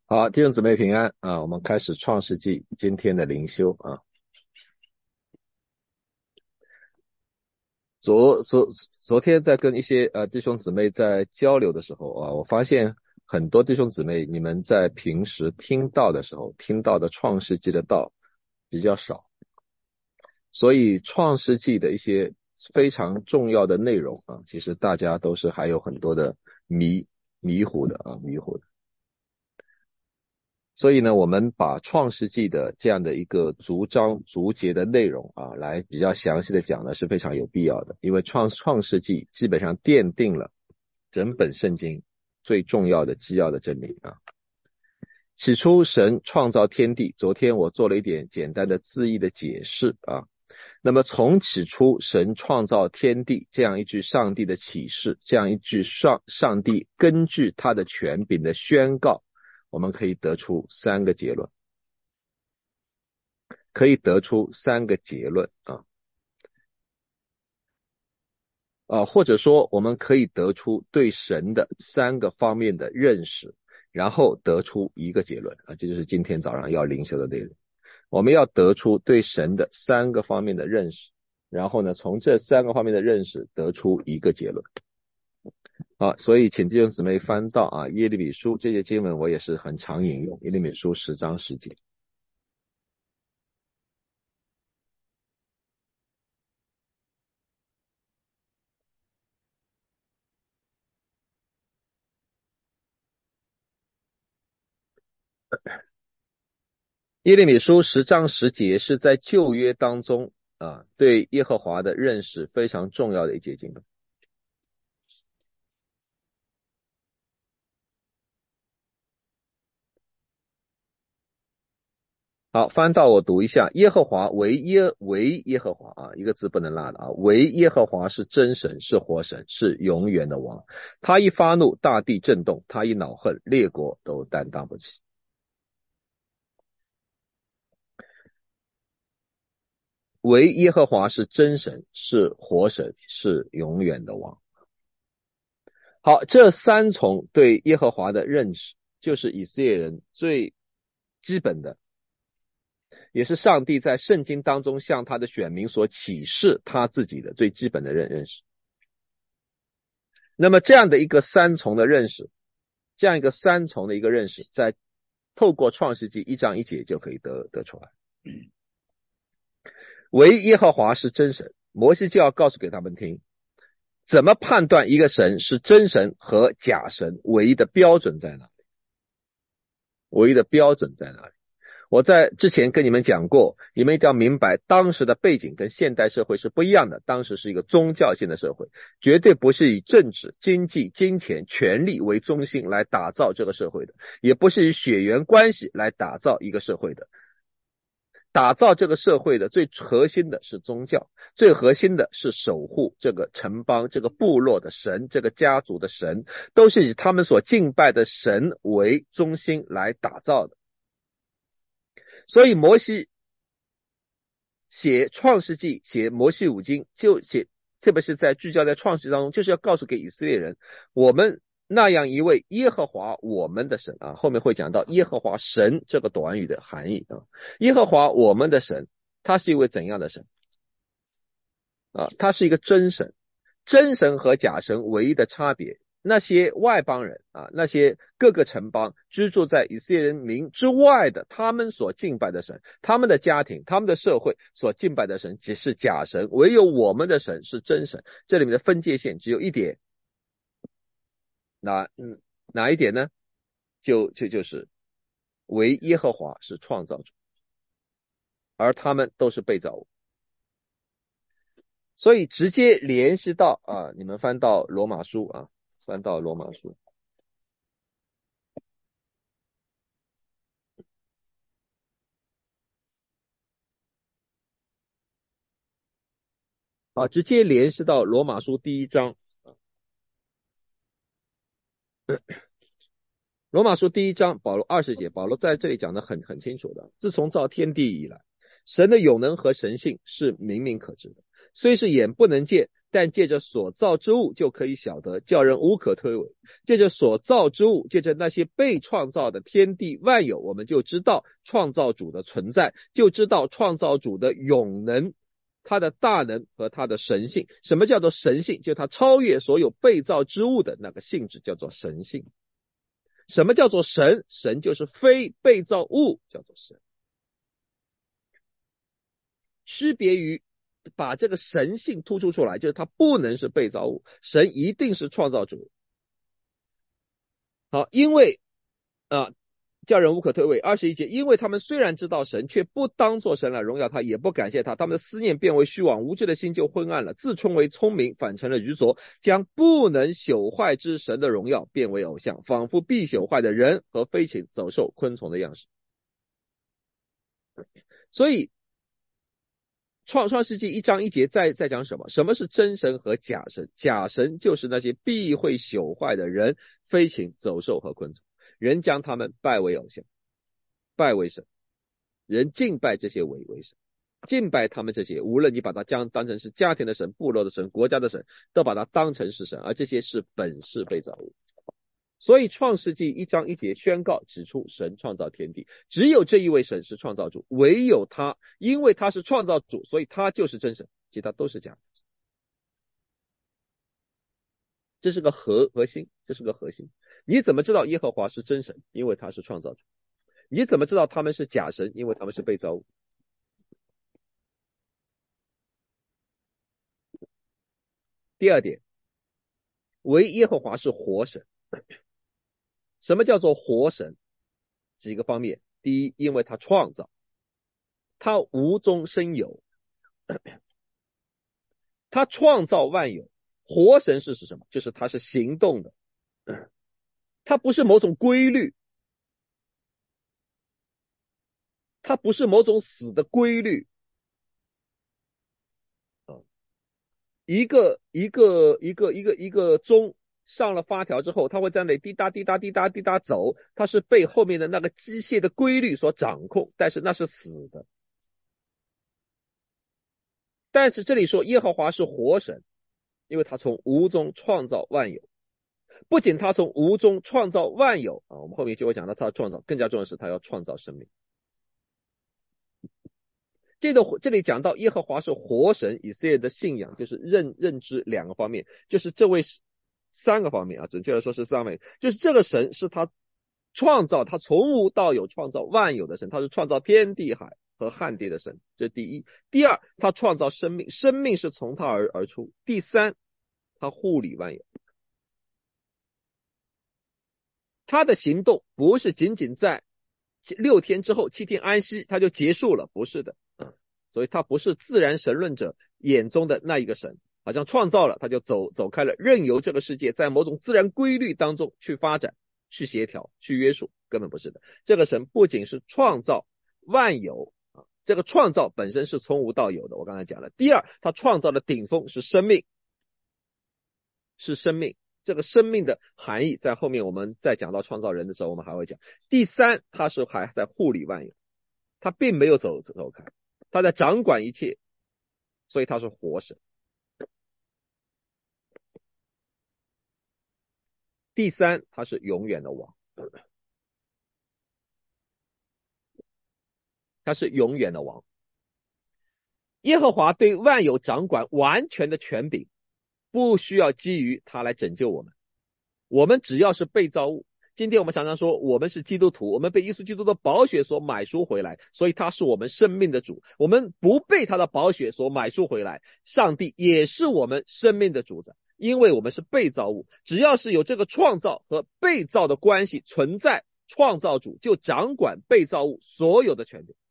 好，弟兄姊妹平安啊！我们开始创世纪今天的灵修啊。昨天在跟一些弟兄姊妹在交流的时候啊，我发现很多弟兄姊妹你们在平时听到的时候听到的创世纪的道比较少，所以创世纪的一些非常重要的内容啊，其实大家都是还有很多的迷糊的啊，迷糊的。所以呢，我们把创世纪的这样的一个逐章逐节的内容啊，来比较详细的讲呢，是非常有必要的。因为创世纪基本上奠定了整本圣经最重要的基要的真理啊。起初神创造天地，昨天我做了一点简单的字义的解释啊。那么从起初神创造天地这样一句上帝的启示，这样一句上帝根据他的权柄的宣告，我们可以得出三个结论，或者说我们可以得出对神的三个方面的认识，然后得出一个结论啊，这就是今天早上要灵修的内容。我们要得出对神的三个方面的认识，然后呢，从这三个方面的认识得出一个结论。好，所以请弟兄姊妹翻到耶利米书这些经文，我也是很常引用，耶利米书10章10节。耶利米书10章10节是在旧约当中对耶和华的认识非常重要的一节经文。好，翻到我读一下，耶和华为耶和华啊，一个字不能落的啊，为耶和华是真神，是活神，是永远的王。他一发怒，大地震动；他一恼恨，列国都担当不起。为耶和华是真神，是活神，是永远的王。好，这三重对耶和华的认识，就是以色列人最基本的，也是上帝在圣经当中向他的选民所启示他自己的最基本的认识。那么这样的一个三重的认识，在透过创世纪1章1节就可以得出来。唯耶和华是真神，摩西就要告诉给他们听，怎么判断一个神是真神和假神，唯一的标准在哪里？我在之前跟你们讲过，你们一定要明白当时的背景跟现代社会是不一样的，当时是一个宗教性的社会，绝对不是以政治、经济、金钱、权力为中心来打造这个社会的，也不是以血缘关系来打造一个社会的。打造这个社会的最核心的是宗教，最核心的是守护这个城邦、这个部落的神、这个家族的神，都是以他们所敬拜的神为中心来打造的。所以摩西写创世纪，写摩西五经，特别是在聚焦在创世纪当中，就是要告诉给以色列人，我们那样一位耶和华我们的神啊，后面会讲到耶和华神这个短语的含义啊。耶和华我们的神，他是一位怎样的神他是一个真神。真神和假神唯一的差别，那些外邦人那些各个城邦居住在以色列人民之外的，他们所敬拜的神，他们的家庭，他们的社会所敬拜的神只是假神，唯有我们的神是真神。这里面的分界线只有一点，哪一点呢？就是唯耶和华是创造主，而他们都是被造物。所以直接联系到你们翻到罗马书翻到罗马书。直接联系到罗马书第1章。罗马书第1章保罗20节，保罗在这里讲的很清楚的，自从造天地以来，神的永能和神性是明明可知的，虽是眼不能见， 但借着所造之物就可以晓得，叫人无可推诿。借着所造之物，借着那些被创造的天地万有，我们就知道创造主的存在，就知道创造主的永能，他的大能和他的神性。什么叫做神性？就他超越所有被造之物的那个性质，叫做神性。什么叫做神？神就是非被造物，叫做神。区别于把这个神性突出出来，就是它不能是被造物，神一定是创造主。好，因为叫人无可推诿。21节，因为他们虽然知道神，却不当作神来荣耀他，也不感谢他，他们的思念变为虚妄，无知的心就昏暗了，自称为聪明，反成了愚拙，将不能朽坏之神的荣耀变为偶像，仿佛必朽坏的人和飞禽走兽昆虫的样式。所以创世纪1章1节在讲什么？什么是真神和假神？假神就是那些必会朽坏的人、飞禽、走兽和昆虫。人将他们拜为偶像，拜为神。人敬拜这些为神，敬拜他们这些，无论你把它当成是家庭的神、部落的神、国家的神，都把它当成是神，而这些是本是被造物。所以创世纪1章1节宣告指出，神创造天地，只有这一位神是创造主，唯有他，因为他是创造主，所以他就是真神，其他都是假的。这是个核心，这是个核心。你怎么知道耶和华是真神？因为他是创造主。你怎么知道他们是假神？因为他们是被造物。第二点，唯耶和华是活神。什么叫做活神？几个方面。第一，因为他创造，他无中生有，他创造万有。活神是什么？就是他是行动的，他不是某种规律，他不是某种死的规律。一个钟上了发条之后，它会在那里滴答滴答滴答滴答走，它是被后面的那个机械的规律所掌控，但是那是死的。但是这里说耶和华是活神，因为他从无中创造万有。不仅他从无中创造万有我们后面就会讲到他的创造，更加重要的是他要创造生命。这里讲到耶和华是活神，以色列的信仰就是认知两个方面，就是这位三个方面准确来说是三位，就是这个神是他创造，他从无到有创造万有的神，他是创造天地海和旱地的神，这是第一。第二，他创造生命，生命是从他而出。第三，他护理万有。他的行动不是仅仅在6天之后7天安息他就结束了，不是的。所以他不是自然神论者眼中的那一个神，好像创造了他就走开了，任由这个世界在某种自然规律当中去发展、去协调、去约束，根本不是的。这个神不仅是创造万有这个创造本身是从无到有的，我刚才讲了。第二，他创造的顶峰是生命，是生命。这个生命的含义在后面我们在讲到创造人的时候我们还会讲。第三，他是还在护理万有，他并没有走开，他在掌管一切，所以他是活神。第三，他是永远的王，他是永远的王。耶和华对万有掌管完全的权柄，不需要基于他来拯救我们，我们只要是被造物。今天我们常常说我们是基督徒，我们被耶稣基督的宝血所买赎回来，所以他是我们生命的主。我们不被他的宝血所买赎回来，上帝也是我们生命的主宰，因为我们是被造物。只要是有这个创造和被造的关系存在，创造主就掌管被造物所有的权利，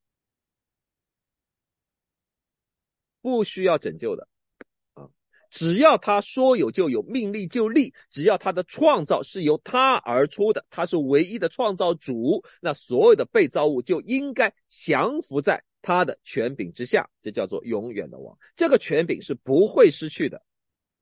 不需要拯救的只要他说有就有，命立就立，只要他的创造是由他而出的，他是唯一的创造主，那所有的被造物就应该降服在他的权柄之下，这叫做永远的王。这个权柄是不会失去的，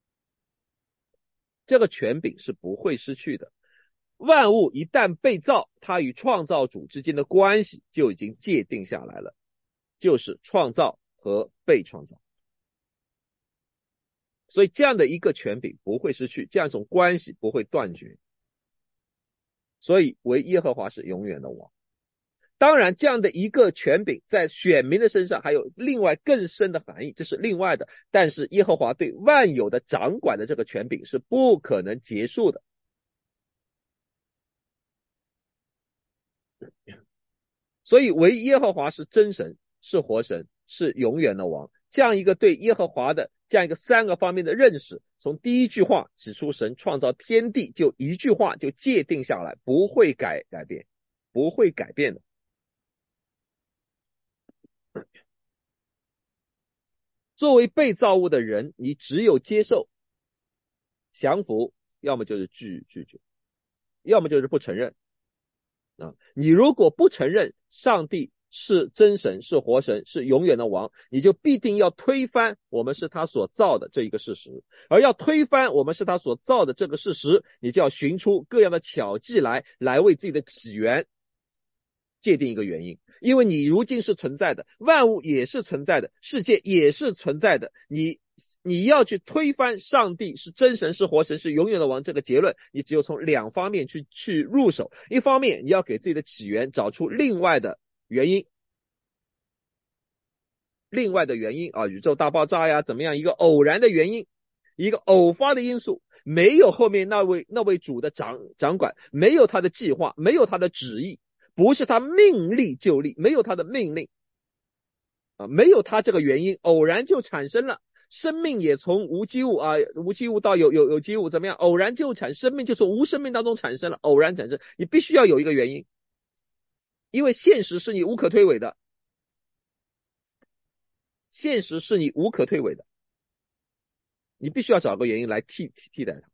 这个权柄是不会失去的。万物一旦被造，它与创造主之间的关系就已经界定下来了，就是创造和被创造。 所以这样的一个权柄不会失去，这样一种关系不会断绝。所以唯耶和华是永远的王。当然，这样的一个权柄在选民的身上还有另外更深的含义，这是另外的。但是耶和华对万有的掌管的这个权柄是不可能结束的。所以唯耶和华是真神，是活神，是永远的王。这样一个对耶和华的这样一个三个方面的认识，从第一句话指出神创造天地，就一句话就界定下来，不会改变，不会改变的。作为被造物的人，你只有接受、降服，要么就是拒绝，要么就是不承认。你如果不承认上帝是真神，是活神，是永远的王，你就必定要推翻我们是他所造的这一个事实。而要推翻我们是他所造的这个事实，你就要寻出各样的巧计来为自己的起源界定一个原因。因为你如今是存在的，万物也是存在的，世界也是存在的，你要去推翻上帝是真神，是活神，是永远的王这个结论，你只有从两方面去入手。一方面你要给自己的起源找出另外的原因，宇宙大爆炸呀，怎么样一个偶然的原因，一个偶发的因素，没有后面那位主的掌管，没有他的计划，没有他的旨意，不是他命立就立，没有他的命令没有他这个原因，偶然就产生了。生命也从无机物无机物到有机物，怎么样？偶然就生命就从无生命当中产生了，偶然产生。你必须要有一个原因，因为现实是你无可推诿的，现实是你无可推诿的，你必须要找个原因来替代它。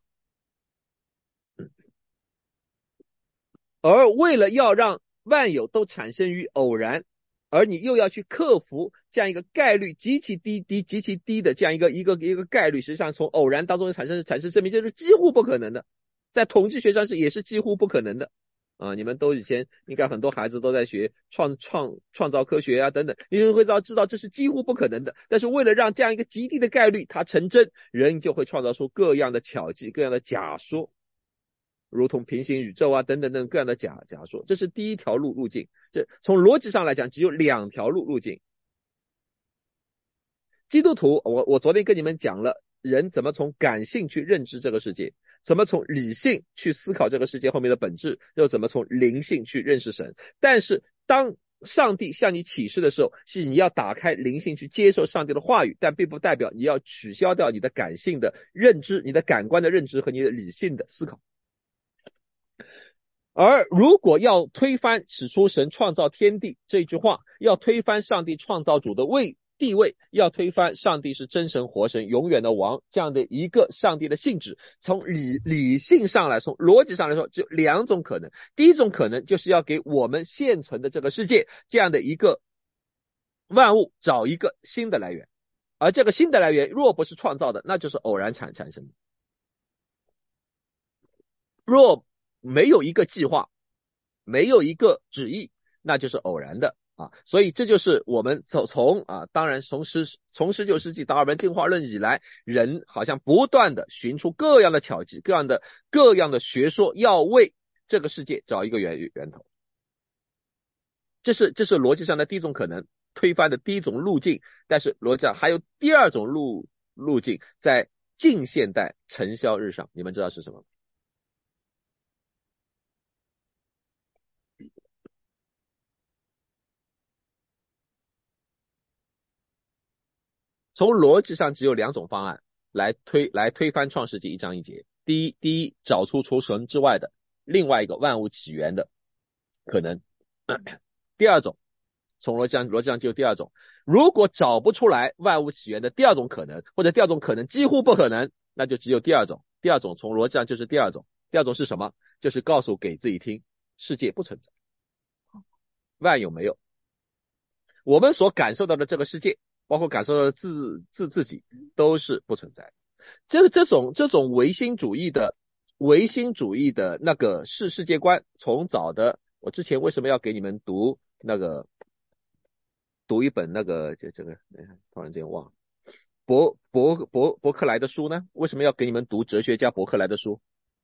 而为了要让万有都产生于偶然，而你又要去克服这样一个概率极其低的这样一个概率，实际上从偶然当中产生生命，这是几乎不可能的，在统计学上也是几乎不可能的你们都以前应该很多孩子都在学创造科学等等，你就会知道这是几乎不可能的。但是为了让这样一个极低的概率它成真，人就会创造出各样的巧计，各样的假说，如同平行宇宙等等各样的假说。这是第一条路径。这从逻辑上来讲只有两条路径。基督徒，我昨天跟你们讲了人怎么从感性去认知这个世界，怎么从理性去思考这个世界后面的本质，又怎么从灵性去认识神。但是当上帝向你启示的时候，是你要打开灵性去接受上帝的话语，但并不代表你要取消掉你的感性的认知，你的感官的认知和你的理性的思考。而如果要推翻起初神创造天地这句话，要推翻上帝创造主的地位，要推翻上帝是真神活神永远的王这样的一个上帝的性质，从理性上来，从逻辑上来说，只有两种可能。第一种可能就是要给我们现存的这个世界这样的一个万物找一个新的来源，而这个新的来源若不是创造的，那就是偶然产生的。若没有一个计划，没有一个旨意，那就是偶然的所以这就是我们当然从19世纪达尔文进化论以来，人好像不断的寻出各样的巧计，各样的学说，要为这个世界找一个源头。这是逻辑上的第一种可能，推翻的第一种路径。但是逻辑上还有第二种路径，在近现代尘嚣日上，你们知道是什么？从逻辑上只有两种方案来推翻创世纪1章1节。第一，找出除神之外的另外一个万物起源的可能。第二种，从逻辑上就有第二种，如果找不出来万物起源的第二种可能，或者第二种可能几乎不可能，那就只有第二种。第二种从逻辑上就是第二种。第二种是什么？就是告诉给自己听，世界不存在，万有没有，我们所感受到的这个世界，包括感受到的自己，都是不存在的。这种唯心主义的那个世界观，从早的我之前为什么要给你们读一本这个突然间忘了伯克莱的书呢？为什么要给你们读哲学家伯克莱的书？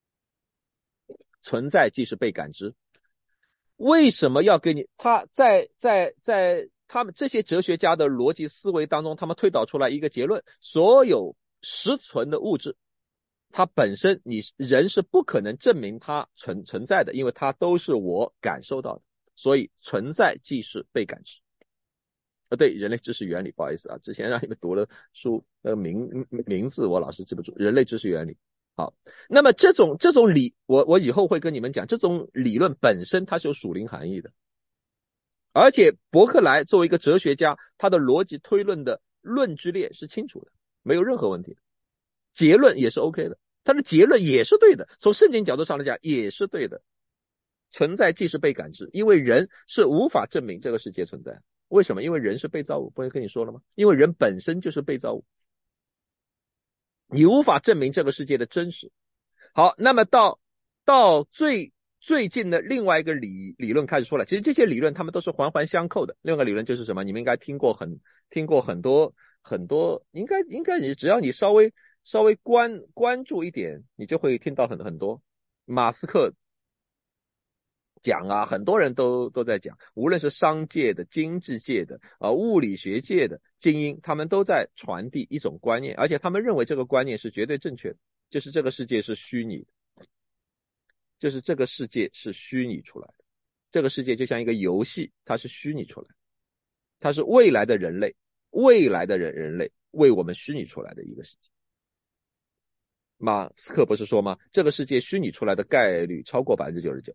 存在即是被感知。为什么要给你？他在他们这些哲学家的逻辑思维当中，他们推导出来一个结论：所有实存的物质，它本身人是不可能证明它存在的，因为它都是我感受到的，所以存在即是被感知。对，人类知识原理，不好意思啊，之前让你们读了书，名字我老是记不住，人类知识原理。好，那么这种我以后会跟你们讲，这种理论本身它是有属灵含义的，而且伯克莱作为一个哲学家，他的逻辑推论的论据链是清楚的，没有任何问题的，结论也是 OK 的，他的结论也是对的，从圣经角度上来讲也是对的。存在即是被感知，因为人是无法证明这个世界存在。为什么？因为人是被造物，不是跟你说了吗？因为人本身就是被造物，你无法证明这个世界的真实。好，那么到最近的另外一个理论开始出来，其实这些理论他们都是环环相扣的。另外一个理论就是什么？你们应该听过很多，应该你只要你稍微关注一点，你就会听到很多。马斯克讲啊，很多人都在讲，无论是商界的、经济界的、物理学界的精英，他们都在传递一种观念，而且他们认为这个观念是绝对正确的，就是这个世界是虚拟的，就是这个世界是虚拟出来的，这个世界就像一个游戏，它是虚拟出来的，它是未来的人类为我们虚拟出来的一个世界。马斯克不是说吗？这个世界虚拟出来的概率超过99%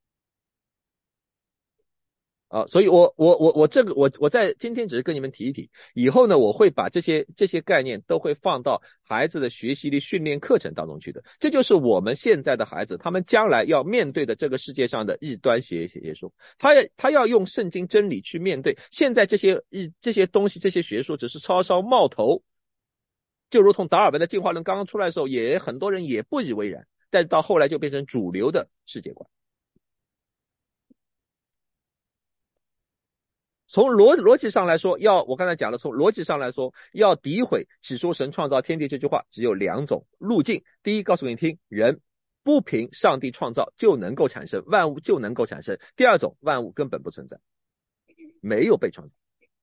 啊，所以我在今天只是跟你们提一提，以后呢我会把这些概念都会放到孩子的学习力训练课程当中去的，这就是我们现在的孩子他们将来要面对的这个世界上的异端邪说，他要用圣经真理去面对，现在这些东西这些学说只是稍稍冒头，就如同达尔文的进化论刚刚出来的时候，也很多人也不以为然，但是到后来就变成主流的世界观。从逻辑上来说，我刚才讲了，从逻辑上来说，要诋毁起初神创造天地这句话，只有两种路径。第一，告诉你听，人不凭上帝创造就能够产生，万物就能够产生。第二种，万物根本不存在，没有被创造，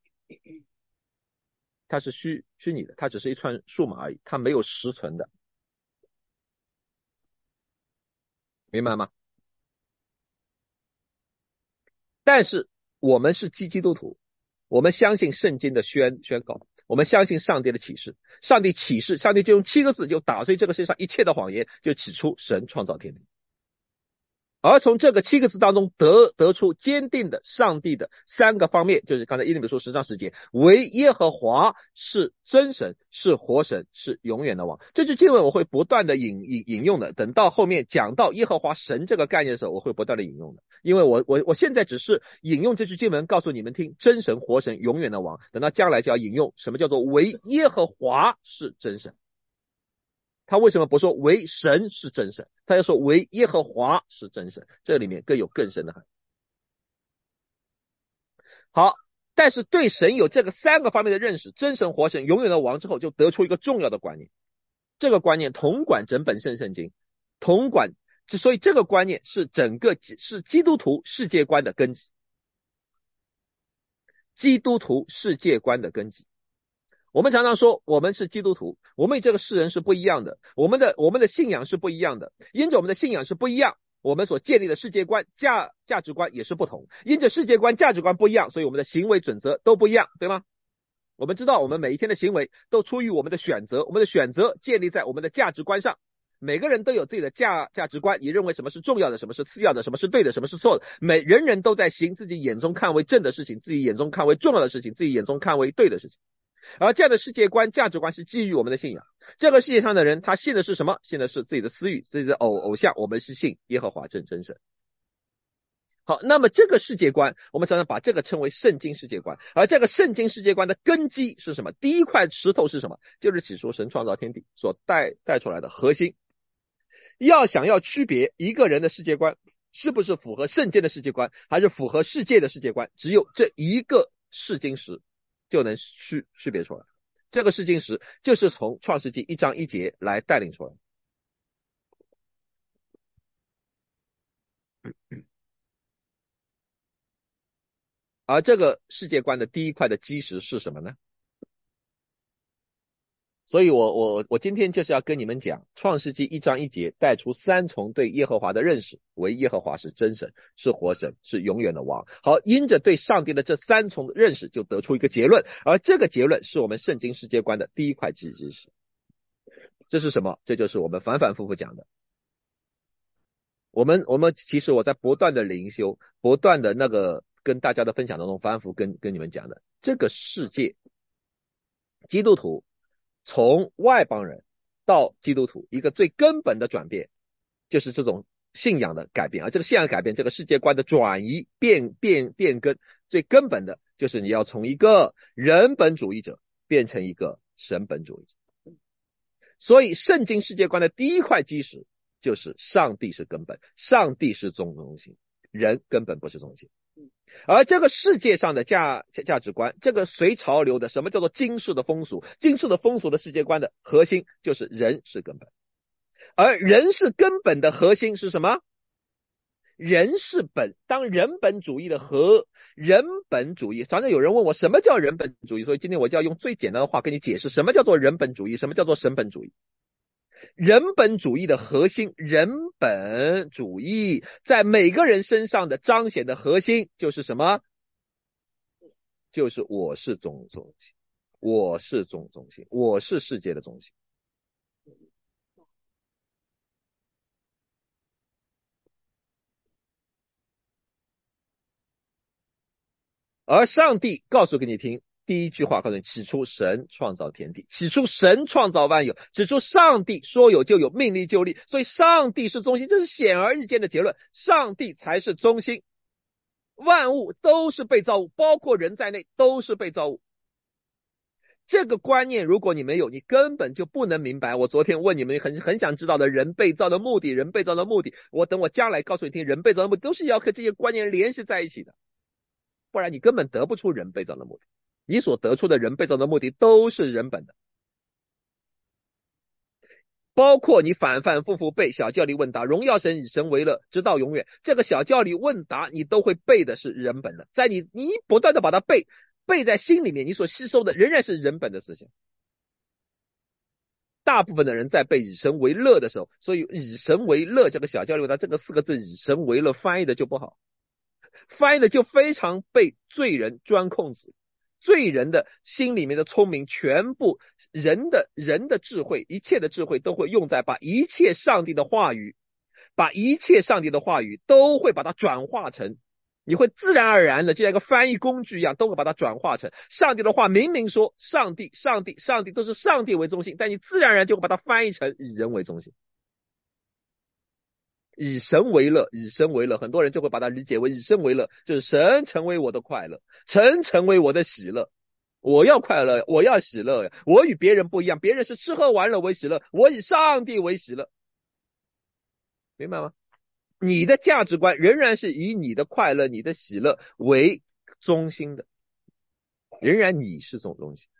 它是虚拟的，它只是一串数码而已，它没有实存的，明白吗？但是我们是基督徒，我们相信圣经的宣告，我们相信上帝的启示，上帝就用7个字就打碎这个世界上一切的谎言，就指出神创造天地。而从这个7个字当中得出坚定的上帝的3个方面，就是刚才耶利米书10章10节，唯耶和华是真神，是活神，是永远的王。这句经文我会不断的引用的，等到后面讲到耶和华神这个概念的时候，我会不断的引用的，因为我现在只是引用这句经文告诉你们听，真神、活神、永远的王，等到将来就要引用什么叫做唯耶和华是真神。他为什么不说唯神是真神，他要说唯耶和华是真神，这里面更有更深的含义。好，但是对神有这个3个方面的认识，真神、活神、永远的王之后，就得出一个重要的观念，这个观念统管整本圣经，所以这个观念是是基督徒世界观的根基，基督徒世界观的根基。我们常常说我们是基督徒，我们与这个世人是不一样的，我们的信仰是不一样的，因着我们的信仰是不一样，我们所建立的世界观价值观也是不同，因着世界观价值观不一样，所以我们的行为准则都不一样，对吗？我们知道我们每一天的行为都出于我们的选择，我们的选择建立在我们的价值观上，每个人都有自己的价值观，你认为什么是重要的，什么是次要的，什么是对的，什么是错的，人人都在行自己眼中看为正的事情，自己眼中看为重要的事情，自己眼中看为对的事情。而这样的世界观价值观是基于我们的信仰，这个世界上的人他信的是什么？信的是自己的私欲，自己的偶像，我们是信耶和华真神。好，那么这个世界观我们常常把这个称为圣经世界观，而这个圣经世界观的根基是什么？第一块石头是什么？就是起初神创造天地所带出来的核心。想要区别一个人的世界观是不是符合圣经的世界观，还是符合世界的世界观，只有这一个试金石就能区别出来。 这个试金石就是从创世纪1章1节来带领出来。而这个世界观的第一块的基石是什么呢？所以我今天就是要跟你们讲，创世纪1章1节带出3重对耶和华的认识，为耶和华是真神，是活神，是永远的王。好，因着对上帝的这3重认识，就得出一个结论，而这个结论是我们圣经世界观的第一块基石。这是什么？这就是我们反反复复讲的。我们其实我在不断的灵修，不断的那个跟大家的分享当中，反复跟你们讲的，这个世界，基督徒从外邦人到基督徒，一个最根本的转变，就是这种信仰的改变。而这个信仰改变，这个世界观的转移、变更，最根本的就是你要从一个人本主义者变成一个神本主义者。所以圣经世界观的第一块基石就是上帝是根本，上帝是中心，人根本不是中心。而这个世界上的价值观，这个随潮流的，什么叫做今世的风俗？今世的风俗的世界观的核心就是人是根本，而人是根本的核心是什么？人是本。当人本主义的人本主义，常常有人问我什么叫人本主义，所以今天我就要用最简单的话跟你解释什么叫做人本主义，什么叫做神本主义。人本主义的核心，人本主义在每个人身上的彰显的核心就是什么？就是我是中心，我是中心，我是世界的中心。而上帝告诉给你听，第一句话告诉你，起初神创造天地，起初神创造万有，起初上帝说有就有，命立就立，所以上帝是中心，这是显而易见的结论，上帝才是中心，万物都是被造物，包括人在内都是被造物。这个观念如果你没有，你根本就不能明白我昨天问你们很想知道的人被造的目的，人被造的目的，我等我将来告诉你听，人被造的目的都是要和这些观念联系在一起的，不然你根本得不出人被造的目的，你所得出的人被造的目的都是人本的。包括你反反复复背小教理问答，荣耀神以神为乐，直到永远，这个小教理问答你都会背的是人本的，在你不断的把它背在心里面，你所吸收的仍然是人本的思想。大部分的人在背以神为乐的时候，所以以神为乐这个小教理问答这个4个字以神为乐翻译的就不好，翻译的就非常被罪人钻空子，罪人的心里面的聪明，全部人的智慧，一切的智慧都会用在把一切上帝的话语都会把它转化成，你会自然而然的就像一个翻译工具一样，都会把它转化成上帝的话。明明说上帝都是上帝为中心，但你自然而然就会把它翻译成以人为中心，以神为乐，以神为乐，很多人就会把它理解为以神为乐，就是神成为我的快乐，神成为我的喜乐，我要快乐，我要喜乐呀，我与别人不一样，别人是吃喝玩乐为喜乐，我以上帝为喜乐，明白吗？你的价值观仍然是以你的快乐，你的喜乐为中心的，仍然你是这种东西。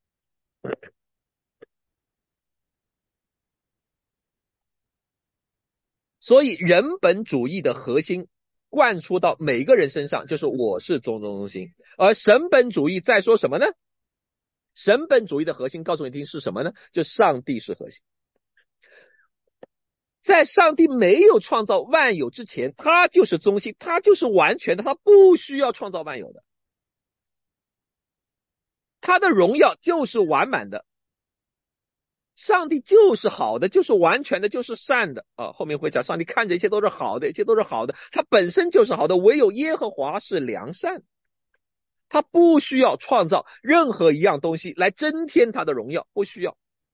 所以人本主义的核心灌输到每个人身上，就是我是中心。而神本主义在说什么呢？神本主义的核心告诉你听是什么呢？就上帝是核心。在上帝没有创造万有之前，他就是中心，他就是完全的，他不需要创造万有的，他的荣耀就是完满的，上帝就是好的，就是完全的，就是善的啊。后面会讲，上帝看着一切都是好的，一切都是好的，他本身就是好的，唯有耶和华是良善，他不需要创造任何一样东西来增添他的荣耀，不需要。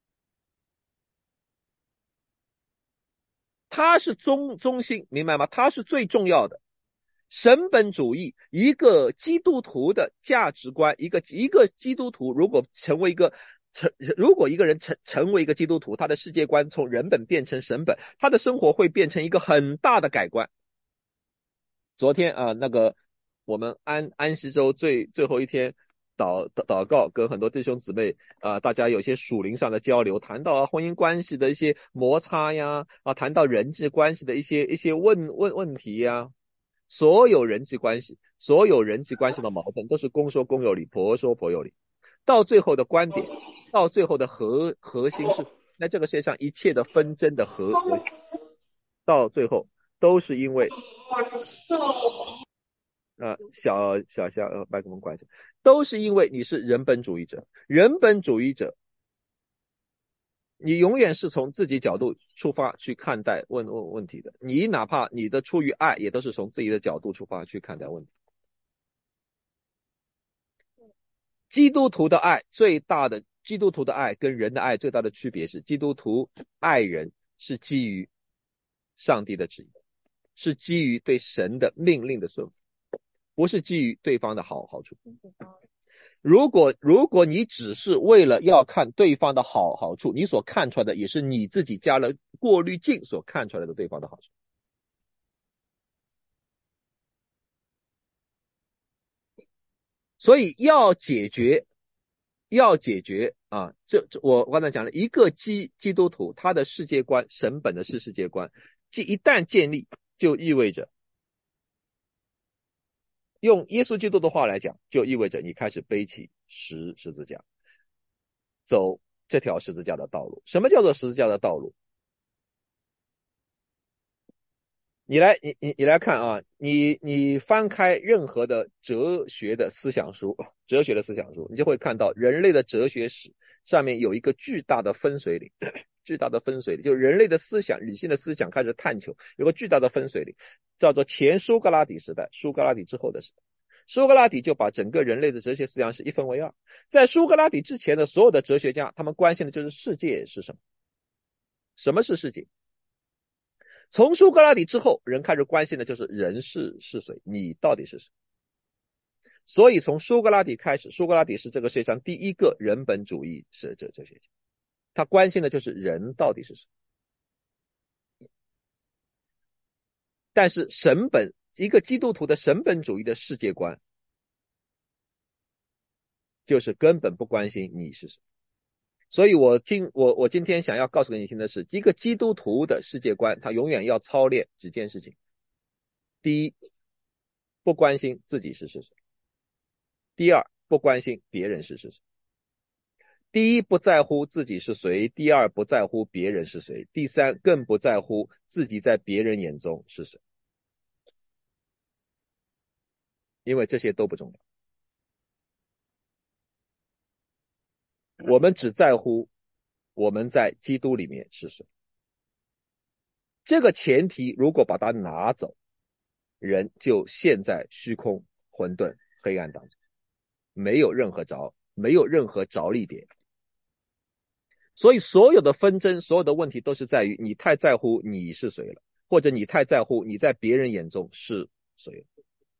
他是中心，明白吗？他是最重要的。神本主义，一个基督徒的价值观，一个基督徒如果如果一个人成为一个基督徒，他的世界观从人本变成神本，他的生活会变成一个很大的改观。昨天那个我们安息周最后一天， 祷告，跟很多弟兄姊妹大家有些属灵上的交流，谈到婚姻关系的一些摩擦呀，谈到人际关系的一些问题呀，所有人际关系的矛盾都是公说公有理，婆说婆有理，到最后的观点，到最后的核心是，在这个世界上一切的纷争的核心，到最后都是因为麦克风关系，都是因为你是人本主义者，人本主义者，你永远是从自己角度出发去看待问题的，你哪怕你的出于爱，也都是从自己的角度出发去看待问题。基督徒的爱跟人的爱最大的区别是，基督徒爱人是基于上帝的旨意，是基于对神的命令的顺服，不是基于对方的好处。如果你只是为了要看对方的好处，你所看出来的也是你自己加了过滤镜所看出来的对方的好处。所以要解决我刚才讲了一个基督徒他的世界观，神本的是世界观，一旦建立，就意味着用耶稣基督的话来讲，就意味着你开始背起十字架，走这条十字架的道路。什么叫做十字架的道路？你来看啊，你翻开任何的哲学的思想书，你就会看到人类的哲学史上面有一个巨大的分水岭，就是人类的思想，理性的思想开始探求，有个巨大的分水岭，叫做前苏格拉底时代，苏格拉底之后的时代。苏格拉底就把整个人类的哲学思想是一分为二，在苏格拉底之前的所有的哲学家，他们关心的就是世界是什么，什么是世界。从苏格拉底之后，人开始关心的就是人是谁，你到底是谁。所以从苏格拉底开始，苏格拉底是这个世界上第一个人本主义哲学家，他关心的就是人到底是谁。但是一个基督徒的神本主义的世界观，就是根本不关心你是谁。所以我今天想要告诉给你听的是，一个基督徒的世界观，他永远要操练几件事情。第一，不关心自己是谁；第二，不关心别人是谁；第一，不在乎自己是谁；第二，不在乎别人是谁；第三，更不在乎自己在别人眼中是谁，因为这些都不重要。我们只在乎我们在基督里面是谁。这个前提如果把它拿走，人就陷在虚空、混沌、黑暗当中，没有任何着力点。所以所有的纷争，所有的问题都是在于你太在乎你是谁了，或者你太在乎你在别人眼中是谁了。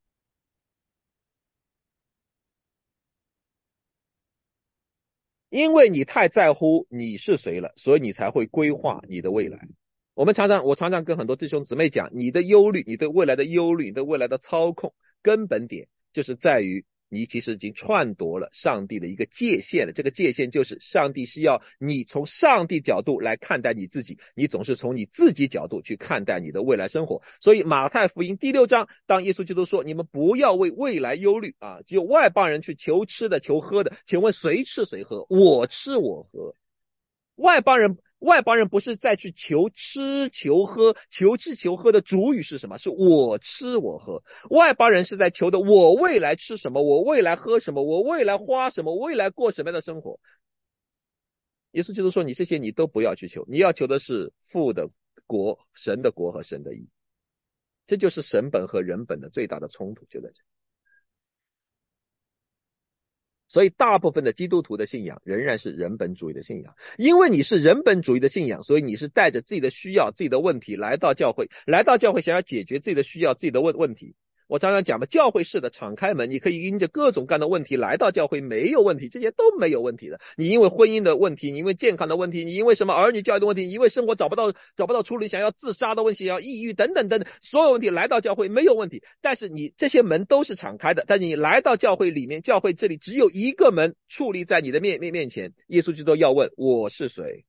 因为你太在乎你是谁了，所以你才会规划你的未来。我常常跟很多弟兄姊妹讲，你的忧虑，你对未来的忧虑，你对未来的操控，根本点就是在于你其实已经篡夺了上帝的一个界限了。这个界限就是上帝是要你从上帝角度来看待你自己，你总是从你自己角度去看待你的未来生活。所以马太福音第6章，当耶稣基督说你们不要为未来忧虑啊，只有外邦人去求吃的求喝的，请问谁吃谁喝？我吃我喝。外邦人不是再去求吃求喝，求吃求喝的主语是什么？是我吃我喝。外邦人是在求的我未来吃什么，我未来喝什么，我未来花什么，我未来过什么样的生活。耶稣基督说你这些你都不要去求，你要求的是父的国，神的国和神的义。这就是神本和人本的最大的冲突，就在这。所以大部分的基督徒的信仰仍然是人本主义的信仰，因为你是人本主义的信仰，所以你是带着自己的需要、自己的问题来到教会想要解决自己的需要、自己的问题。 我常常讲嘛，教会式的敞开门，你可以因着各种各样的问题来到教会，没有问题，这些都没有问题的。你因为婚姻的问题，你因为健康的问题，你因为什么儿女教育的问题，你因为生活找不到处理，想要自杀的问题，要抑郁等等等等，所有问题来到教会没有问题。但是你这些门都是敞开的，但是你来到教会里面，教会这里只有一个门矗立在你的面前，耶稣基督要问我是谁，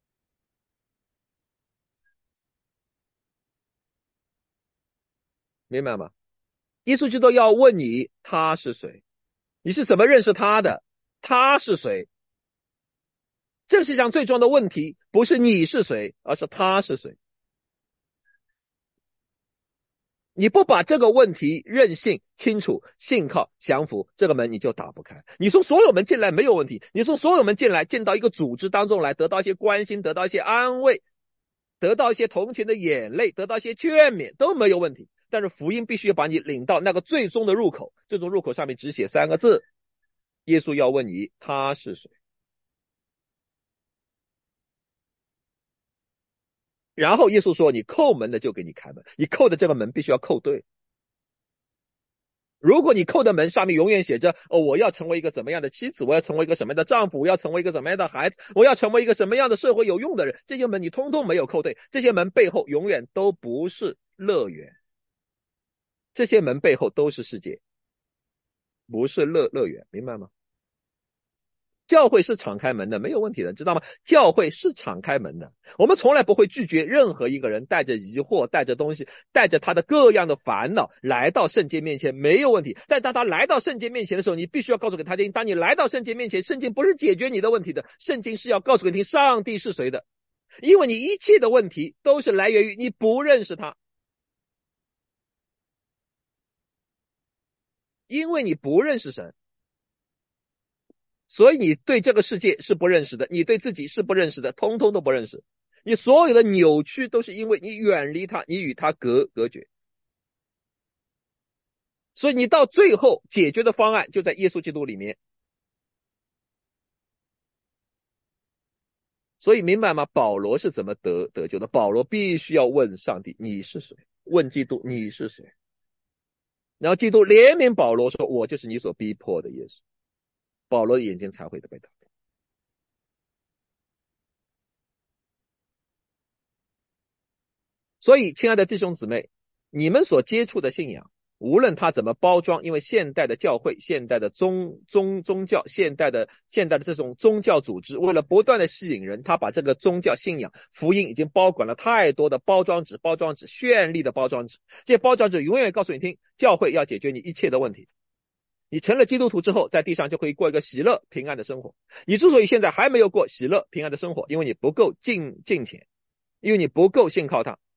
明白吗？耶稣基督要问你他是谁，你是怎么认识他的，他是谁？这世界上最重要的问题不是你是谁，而是他是谁。你不把这个问题任性、清楚、信靠、降服，这个门你就打不开。你从所有门进来没有问题，你从所有门进来进到一个组织当中来，得到一些关心，得到一些安慰，得到一些同情的眼泪，得到一些劝勉都没有问题。但是福音必须要把你领到那个最终的入口，最终入口上面只写三个字：耶稣要问你他是谁。然后耶稣说：“你叩门的就给你开门，你叩的这个门必须要叩对。如果你叩的门上面永远写着‘哦，我要成为一个怎么样的妻子，我要成为一个什么样的丈夫，我要成为一个什么样的孩子，我要成为一个什么样的社会有用的人’，这些门你通通没有叩对，这些门背后永远都不是乐园，这些门背后都是世界，不是乐园，明白吗？”教会是敞开门的，没有问题的，知道吗？教会是敞开门的，我们从来不会拒绝任何一个人带着疑惑、带着东西、带着他的各样的烦恼来到圣经面前，没有问题。但当他来到圣经面前的时候，你必须要告诉给他听，当你来到圣经面前，圣经不是解决你的问题的，圣经是要告诉给你听上帝是谁的，因为你一切的问题都是来源于你不认识他，因为你不认识神。所以你对这个世界是不认识的，你对自己是不认识的，通通都不认识。你所有的扭曲都是因为你远离他，你与他隔绝。所以你到最后解决的方案就在耶稣基督里面。所以明白吗？保罗是怎么得救的？保罗必须要问上帝你是谁，问基督你是谁。然后基督怜悯保罗说，我就是你所逼迫的耶稣。保罗的眼睛才会被打开。所以，亲爱的弟兄姊妹，你们所接触的信仰，无论它怎么包装，因为现代的教会、现代的宗教、现代的这种宗教组织，为了不断的吸引人，他把这个宗教信仰、福音已经包管了太多的包装纸、绚丽的包装纸。这些包装纸永远告诉你听，教会要解决你一切的问题。你成了基督徒之后，在地上就可以过一个喜乐平安的生活。你之所以现在还没有过喜乐平安的生活，因为你不够敬虔，因为你不够信靠他。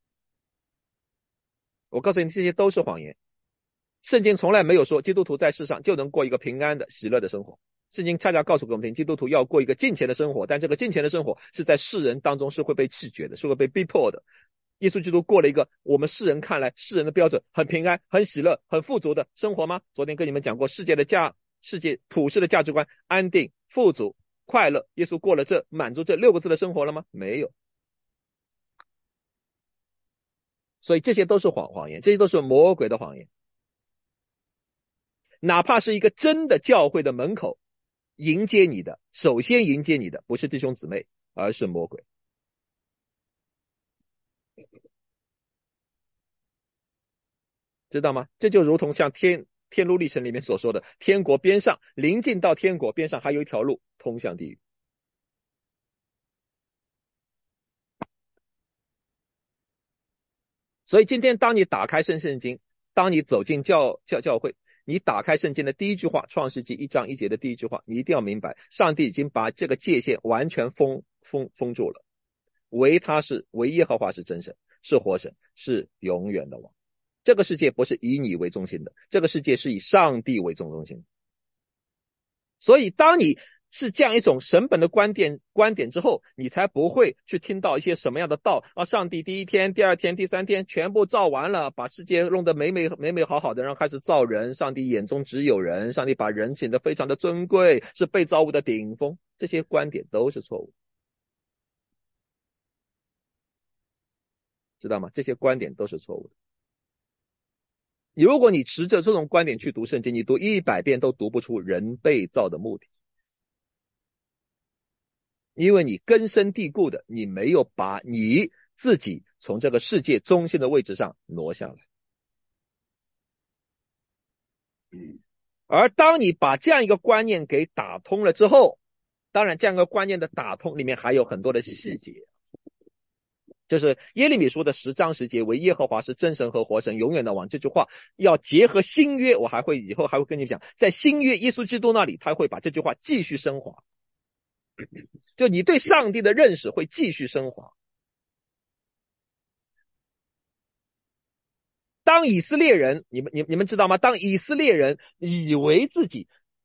我告诉你，这些都是谎言。圣经从来没有说基督徒在世上就能过一个平安的、喜乐的生活。圣经恰恰告诉给我们听，基督徒要过一个敬虔的生活，但这个敬虔的生活是在世人当中是会被弃绝的，是会被逼迫的。耶稣基督过了一个我们世人看来世人的标准很平安、很喜乐、很富足的生活吗？昨天跟你们讲过世界普世的价值观，安定、富足、快乐。耶稣过了满足这6个字的生活了吗？没有。所以这些都是谎言，这些都是魔鬼的谎言。哪怕是一个真的教会的门口，迎接你的，首先迎接你的不是弟兄姊妹，而是魔鬼，知道吗？这就如同像天路历程里面所说的，天国边上，临近到天国边上还有一条路通向地狱。所以今天当你打开圣经，当你走进教会，你打开圣经的第一句话，创世纪1章1节的第一句话，你一定要明白，上帝已经把这个界限完全封住了。唯耶和华是真神，是活神，是永远的王。这个世界不是以你为中心的，这个世界是以上帝为中心。所以当你是这样一种神本的观点之后，你才不会去听到一些什么样的道啊，上帝第1天、第2天、第3天全部造完了，把世界弄得美好的，然后开始造人，上帝眼中只有人，上帝把人显得非常的尊贵，是被造物的顶峰。这些观点都是错误，知道吗？这些观点都是错误的。 如果你持着这种观点去读圣经，你读100遍都读不出人被造的目的，因为你根深蒂固的，你没有把你自己从这个世界中心的位置上挪下来。而当你把这样一个观念给打通了之后，当然这样一个观念的打通里面还有很多的细节，就是耶利米书的10章10节，为耶和华是真神和活神，永远的王，这句话要结合新约，我以后还会跟你讲，在新约耶稣基督那里，他会把这句话继续升华，就你对上帝的认识会继续升华。当以色列人，你们知道吗？当以色列人以为自己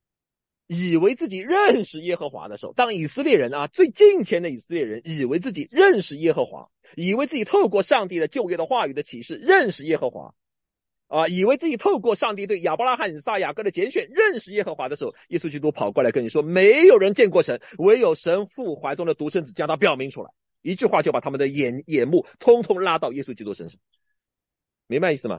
认识耶和华的时候，当以色列人啊，最近前的以色列人以为自己认识耶和华，以为自己透过上帝的旧约的话语的启示认识耶和华啊，以为自己透过上帝对亚伯拉罕、以撒、雅各的拣选认识耶和华的时候，耶稣基督跑过来跟你说，没有人见过神，唯有神父怀中的独生子将他表明出来，一句话就把他们的眼目通通拉到耶稣基督身上，明白意思吗？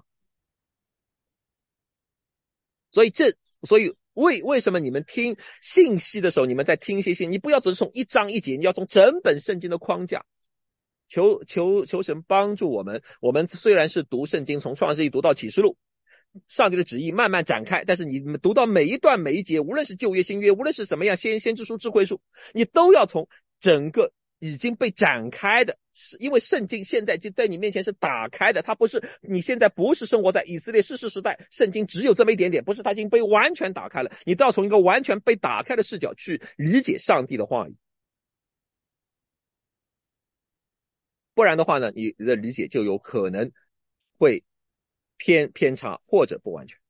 所以为什么你们听信息的时候，你们在听一些信，你不要只是从一章一节，你要从整本圣经的框架。求神帮助我们。我们虽然是读圣经，从创世纪读到启示录，上帝的旨意慢慢展开，但是你们读到每一段每一节，无论是旧约新约，无论是什么样先知书智慧书，你都要从整个已经被展开的，因为圣经现在就在你面前是打开的，它不是你现在不是生活在以色列士师时代，圣经只有这么一点点，不是，它已经被完全打开了，你都要从一个完全被打开的视角去理解上帝的话语，不然的话呢，你的理解就有可能会偏差或者不完全。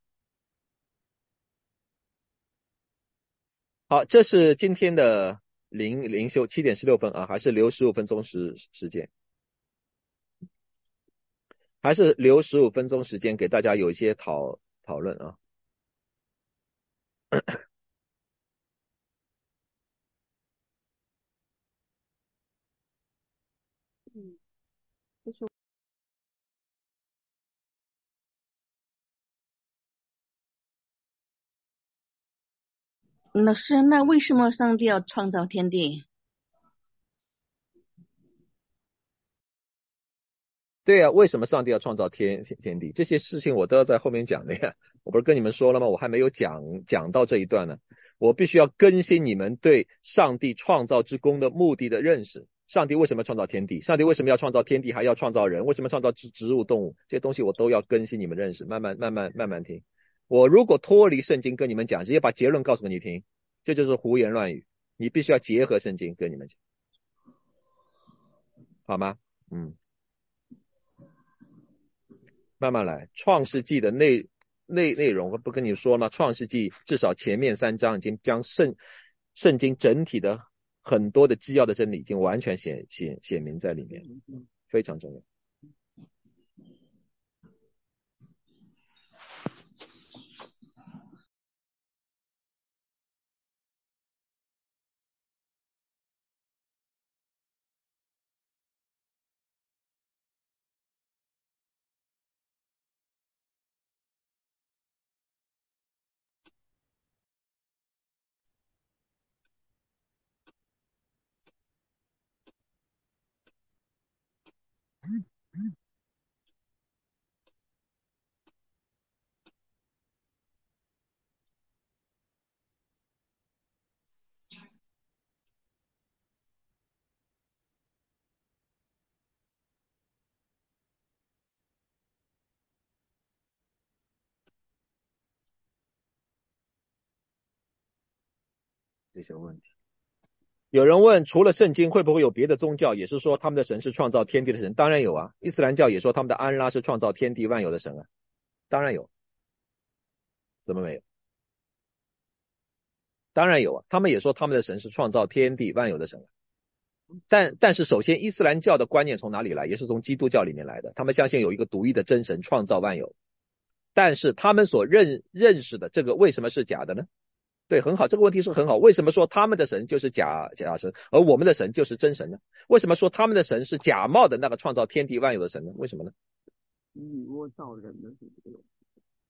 好，这是今天的灵修7:16啊，还是留15分钟时间，还是留15分钟时间给大家有一些讨论啊。 老师，那为什么上帝要创造天地？ 对啊，为什么上帝要创造天地？这些事情我都要在后面讲的呀。我不是跟你们说了吗？我还没有讲到这一段呢。我必须要更新你们对上帝创造之功的目的的认识。上帝为什么创造天地？上帝为什么要创造天地还要创造人？为什么创造植物动物？这些东西我都要更新你们认识，慢慢听。我如果脱离圣经跟你们讲，直接把结论告诉你听，这就是胡言乱语。你必须要结合圣经跟你们讲，好吗？慢慢来。创世纪的内容我不跟你说吗？创世纪至少前面3章已经将圣经整体的很多的基要的真理已经完全显明在里面，非常重要。这些问题，有人问，除了圣经，会不会有别的宗教也是说他们的神是创造天地的神？当然有啊，伊斯兰教也说他们的安拉是创造天地万有的神啊，当然有，怎么没有？当然有啊，他们也说他们的神是创造天地万有的神啊。但是首先伊斯兰教的观念从哪里来？也是从基督教里面来的，他们相信有一个独一的真神创造万有，但是他们所认识的这个为什么是假的呢？对，很好，这个问题是很好。为什么说他们的神就是假神，而我们的神就是真神呢？为什么说他们的神是假冒的那个创造天地万有的神呢？为什么呢？ 我造人的是这个。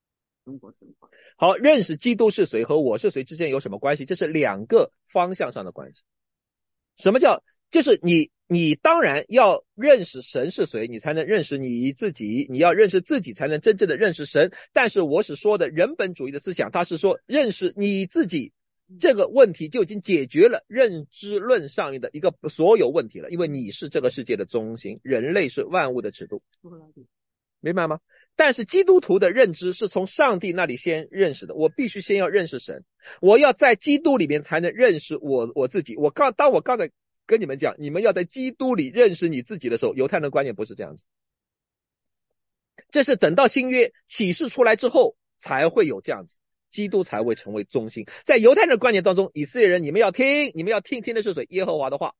好，认识基督是谁和我是谁之间有什么关系？这是两个方向上的关系。什么叫？就是你当然要认识神是谁，你才能认识你自己，你要认识自己才能真正的认识神。但是我是说的人本主义的思想，它是说认识你自己这个问题就已经解决了认知论上面的一个所有问题了，因为你是这个世界的中心，人类是万物的尺度，明白吗？但是基督徒的认知是从上帝那里先认识的，我必须先要认识神，我要在基督里面才能认识我自己。当我刚才跟你们讲，你们要在基督里认识你自己的时候，犹太人的观念不是这样子，这是等到新约启示出来之后才会有这样子，基督才会成为中心。在犹太人的观念当中，以色列人你们要听的是谁？耶和华的话。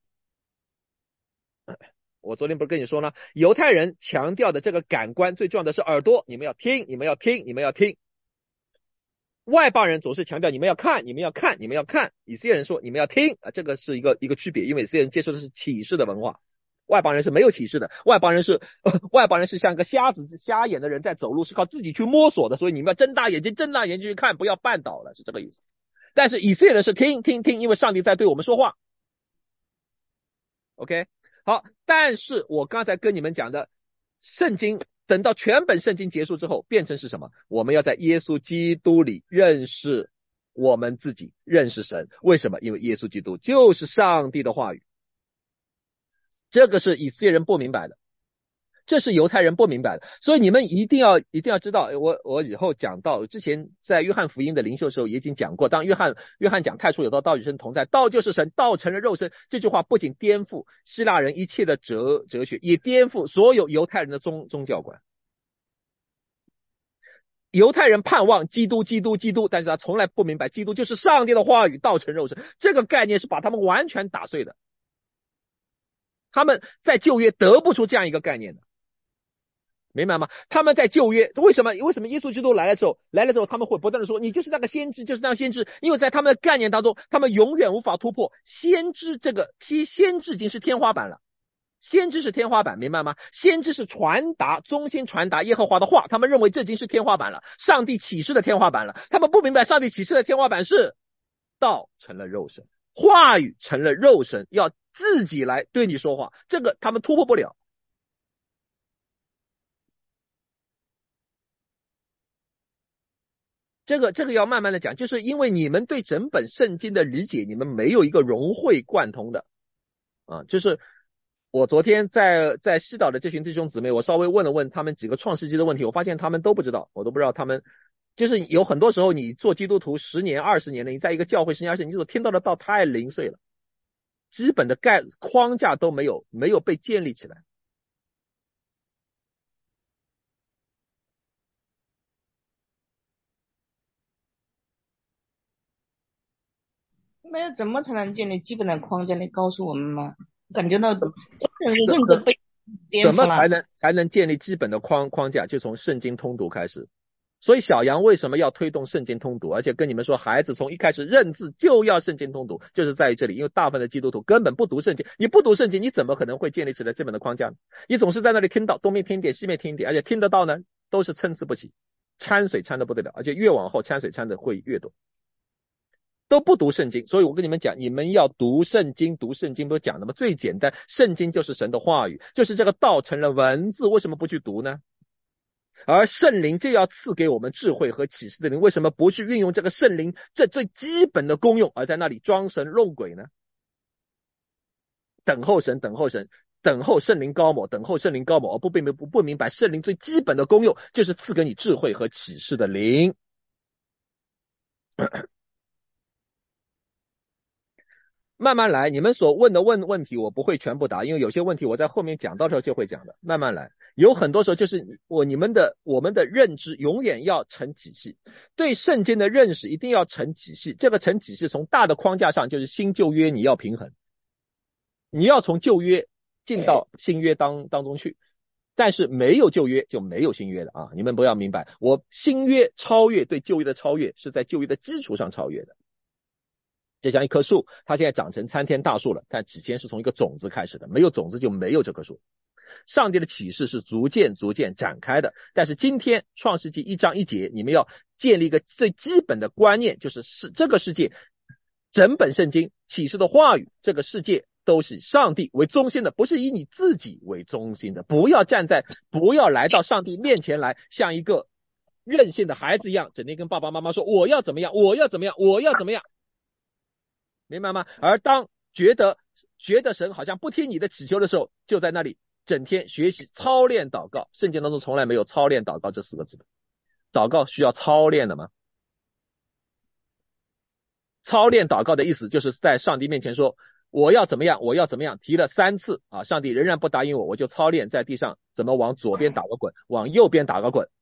我昨天不是跟你说呢，犹太人强调的这个感官最重要的是耳朵，你们要听。外邦人总是强调你们要看。以色列人说你们要听啊，这个是一个区别，因为以色列人接受的是启示的文化，外邦人是没有启示的，外邦人是像个瞎眼的人在走路，是靠自己去摸索的，所以你们要睁大眼睛去看，不要绊倒了，是这个意思。但是以色列人是听，因为上帝在对我们说话。OK。好，但是我刚才跟你们讲的圣经，等到全本圣经结束之后，变成是什么？我们要在耶稣基督里认识我们自己，认识神。为什么？因为耶稣基督就是上帝的话语。这个是以色列人不明白的，这是犹太人不明白的，所以你们一定要知道，我以后讲到，之前在约翰福音的灵修的时候也已经讲过，当约翰讲太初有道，道与神同在，道就是神，道成了肉身，这句话不仅颠覆希腊人一切的哲学，也颠覆所有犹太人的宗教观。犹太人盼望基督，但是他从来不明白基督就是上帝的话语，道成肉身，这个概念是把他们完全打碎的。他们在旧约得不出这样一个概念的，明白吗？他们在旧约为什么耶稣基督来了之后，他们会不断的说你就是那个先知，因为在他们的概念当中，他们永远无法突破先知已经是天花板了。先知是天花板，明白吗？先知是忠心传达耶和华的话，他们认为这已经是天花板了，上帝启示的天花板了。他们不明白上帝启示的天花板是道成了肉身，话语成了肉身，要自己来对你说话，这个他们突破不了。这个要慢慢的讲，就是因为你们对整本圣经的理解，你们没有一个融会贯通的啊。就是我昨天在西岛的这群弟兄姊妹，我稍微问了问他们几个创世纪的问题，我发现他们都不知道，我都不知道他们就是有很多时候你做基督徒10年20年了，你在一个教会10年20年，你所听到的道太零碎了，基本的框架都没有被建立起来。 那要怎么才能建立基本的框架？你告诉我们吗？感觉到真正的认知被颠怎么覆了。 才能建立基本的框架？就从圣经通读开始。所以小杨为什么要推动圣经通读？而且跟你们说，孩子从一开始认字就要圣经通读，就是在于这里。因为大部分的基督徒根本不读圣经，你不读圣经，你怎么可能会建立起来基本的框架呢？你总是在那里听到，东边听一点，西面听一点，而且听得到呢，都是参差不齐，掺水掺的不得了，而且越往后掺水掺的会越多。都不读圣经，所以我跟你们讲，你们要读圣经不是讲的吗？最简单，圣经就是神的话语，就是这个道成了文字，为什么不去读呢？而圣灵就要赐给我们智慧和启示的灵，为什么不去运用这个圣灵这最基本的功用，而在那里装神弄鬼呢？等候圣灵高某，而不明白圣灵最基本的功用就是赐给你智慧和启示的灵。慢慢来，你们所问的问题我不会全部答，因为有些问题我在后面讲到时候就会讲的，慢慢来。有很多时候就是我们的认知永远要成体系，对圣经的认识一定要成体系。这个成体系从大的框架上就是新旧约你要平衡，你要从旧约进到新约当中去，但是没有旧约就没有新约的啊！你们不要明白，我新约超越对旧约的超越是在旧约的基础上超越的。就像一棵树，它现在长成参天大树了，但起先是从一个种子开始的，没有种子就没有这棵树。 上帝的启示是逐渐展开的。但是今天创世纪1章1节，你们要建立一个最基本的观念，就是这个世界，整本圣经启示的话语，这个世界都是以上帝为中心的，不是以你自己为中心的。不要来到上帝面前来，像一个任性的孩子一样，整天跟爸爸妈妈说我要怎么样，我要怎么样，我要怎么样，明白吗？而当觉得神好像不听你的祈求的时候，就在那里整天学习操练祷告。圣经当中从来没有操练祷告这4个字的。祷告需要操练的吗？操练祷告的意思就是在上帝面前说我要怎么样，我要怎么样，提了3次啊，上帝仍然不答应我，我就操练在地上怎么往左边打个滚，往右边打个滚，